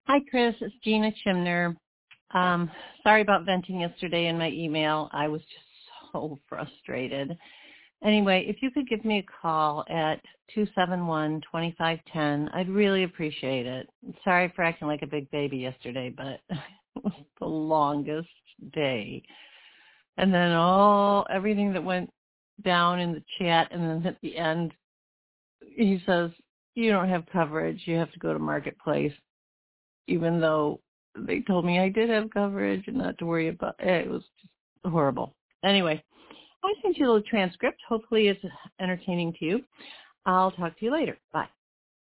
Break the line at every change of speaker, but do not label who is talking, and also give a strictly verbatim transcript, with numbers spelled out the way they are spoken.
Hi, Chris. It's Gina Chimner. Um, sorry about venting yesterday in my email. I was just so frustrated. Anyway, if you could give me a call at two seven one, two five one zero, I'd really appreciate it. Sorry for acting like a big baby yesterday, but it was the longest day. And then all everything that went down in the chat, and then at the end, he says, you don't have coverage. You have to go to Marketplace, even though they told me I did have coverage and not to worry about it. It was just horrible. Anyway, I sent you a little transcript. Hopefully it's entertaining to you. I'll talk to you later. Bye.